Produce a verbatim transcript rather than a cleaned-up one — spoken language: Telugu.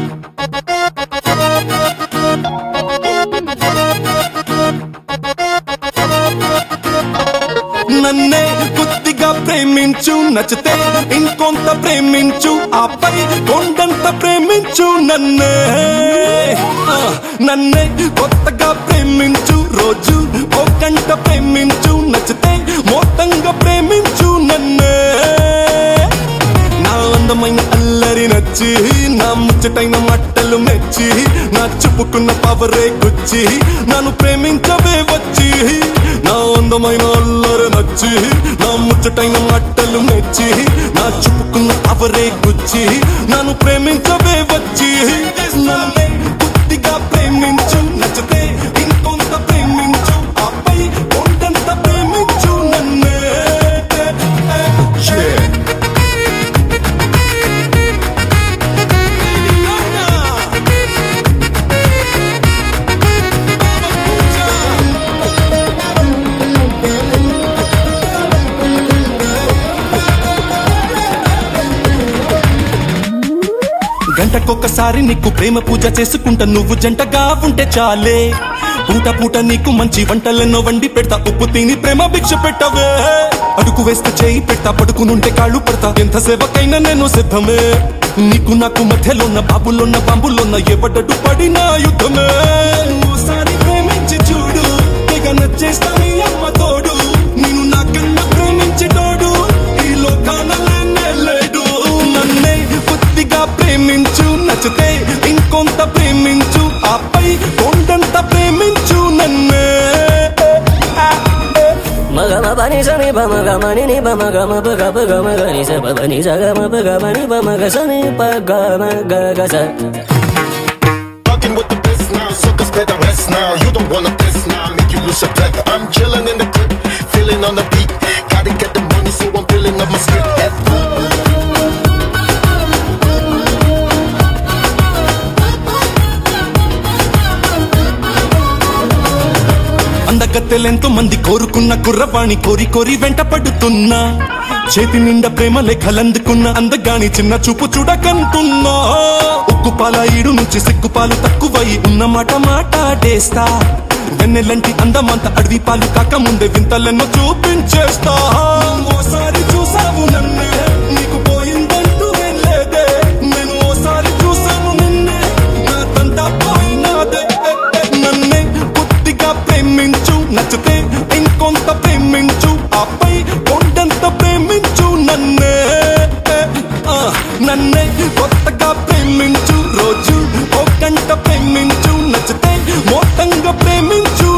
నన్నే కొద్దిగా ప్రేమించు, నచ్చితే ఇంకొంత ప్రేమించు, ఆపై కొండంత ప్రేమించు నన్నే. నన్నే కొత్తగా ప్రేమించు, రోజు ఓ గంట ప్రేమించు, నచ్చితే మొత్తంగా ప్రేమించు నన్నే. నా అందమైన అల్లరి నచ్చి, నా ముచ్చటైన మట్టలు మెచ్చి, నా చెప్పుకున్న పవరే గుచ్చి, నన్ను ప్రేమించవే వచ్చి. నా అందమైన అల్లరి నచ్చి, నా ముచ్చటైన మట్టలు మెచ్చి, నా చెప్పుకున్న పవరే గుచ్చి, నన్ను ప్రేమించవే వచ్చి. నన్నే కొద్దిగా ప్రేమించు, నచ్చితే ఇంకొంత ప్రేమించు, ఆపై కొండంత ప్రేమించు నన్నే. గంటకొక్కసారి నీకు ప్రేమ పూజ చేసుకుంటా, నువ్వు జంటగా ఉంటే చాలే. పూట పూట నీకు మంచి వంటలెన్నో వండి పెడతా, ఉప్పు తిని ప్రేమ భిక్ష పెట్టవే. అడుగు వేస్తే చేయి పెడతా, పడుకునుంటే కాళ్ళు పడతా, ఎంత సేవకైనా నేను సిద్ధమే. నీకు నాకు మధ్యలోన్న బాబులోన్న బాంబులోన్న ఎవడడు పడిన యుద్ధమే. ఓసారి ప్రేమించి చూడు, తెగ నచ్చేస్తా నీ అమ్మ తోడు, నేను నాకన్నా ప్రేమించేటోడు ఈ లోకాన లేనే లేడు. నన్నే కొద్దిగా ప్రేమించు, నచ్చితే ఇంకొంత ప్రేమించు, ఆపై కొండంత ప్రేమించు నన్నే. మగమ పని సని బమ గమని ని బమ గమ పగ పగ మగని స బని స గమ పగ మని బమ గ సని పగ మగ గ స. Fucking with the best now, suckers better rest now. You don't wanna test now, make you lose your breath. I'm chilling in the crib, feeling on the beat. Gotta get the money, so I'm filling up my script. అందగత్తెలెంతో మంది కోరుకున్న కుర్రవాణి కోరి కోరి వెంట పడుతున్నా, చేతి నిండా ప్రేమ లేఖలందుకున్న అందగాని చిన్న చూపు చూడకంటున్నా. ఉక్కుపాల ఈడు నుంచి సిక్కుపాలు తక్కువై ఉన్న మాట మాట్లాడేస్తా, వెన్నెలంటి అందమంత అడవి పాలు కాక ముందే వింతలెన్నో చూపించేస్తా. ఓసారి చూసావు నన్నే, నీకు పోయిందంటూ ఏం లేదే, నేను ఓసారి చూసాను నిన్నే, నా తంతా పోయినాదే. నన్నే కొద్దిగా ప్రేమించు, నచ్చితే ఇంకొంత ప్రేమించు, ఆపై కొండంత ప్రేమించు నన్నే. నన్నే కొత్తగా ప్రేమించు, రోజు ఓ గంట ప్రేమించు, నచ్చితే మొత్తంగా ప్రేమించు